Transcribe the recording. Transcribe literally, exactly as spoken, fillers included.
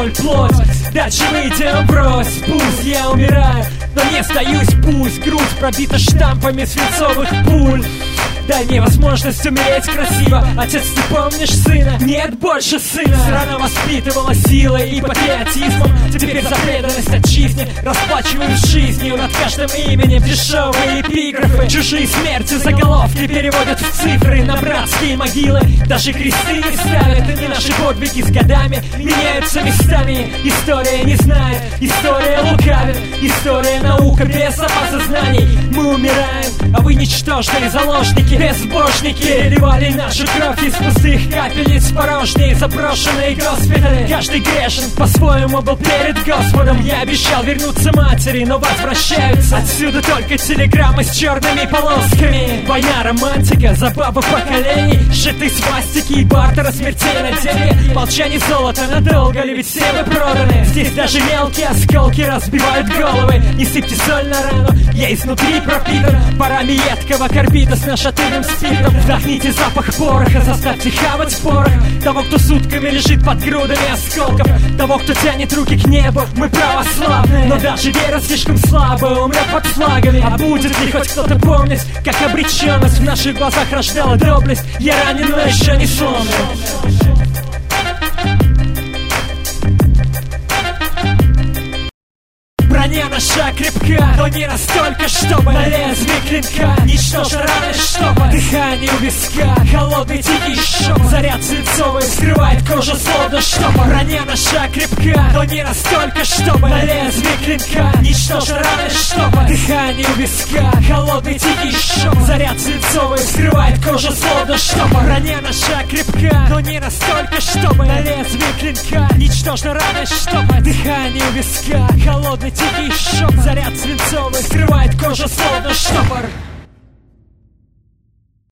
боль, плоть. Дальше выйдем, брось, пусть я умираю, но не сдаюсь, пусть грудь пробита штампами свинцовых пуль. Дай мне возможность умереть красиво. Отец, ты помнишь сына? Нет больше сына. Страна воспитывала силой и патриотизмом. Теперь за преданность отчизне расплачиваюсь жизнью. Над каждым именем дешевые эпиграфы. Чужие смерти заголовки переводят в цифры. На братские могилы даже кресты не ставят. И наши подвиги с годами меняются местами. История не знает, история лукавит. История наука без запаса знаний. Мы умираем, а вы ничтожные заложники. Безбожники переливали нашу кровь из пустых капельниц, порожние заброшенные госпитали. Каждый грешен по-своему был перед Господом. Я обещал вернуться матери, но возвращаются. Отсюда только телеграммы с черными полосками. Война, романтика, забава поколений, сшитые свастики и бартера смертей на деле. Молчание золота, надолго ли, ведь все мы проданы. Здесь даже мелкие осколки разбивают головы. Не сыпьте соль на рану, я изнутри пропитан парами едкого карбида с нашатырным спиртом. Вдохните запах пороха, заставьте хавать порох того, кто сутками лежит под грудами осколков, того, кто тянет руки к небу. Мы православные, но даже вера слишком слабая, умрет под флагами. А будет ли хоть кто-то помнить, как обреченность в наших глазах рождала доблесть? Я ранен, но еще не сломлен. Броня наша крепка, но не настолько, чтобы на лезвие клинка ничтожно раны штопа. Дыхание у виска, холодный тихий шок. Заряд свинцовый скрывает кожу словно штопор. Броня наша крепка, но не настолько, чтобы на лезвие клинка ничтожно раны штопа. Дыхание у виска, холодный тихий шок. Заряд свинцовый скрывает кожу словно штопор. Броня наша крепка, но не настолько, чтобы на лезвие клинка ничтожно раны штопа. Дыхание у виска, холодный тихий шок. Заряд свинцовый скрывает кожу словно штопор.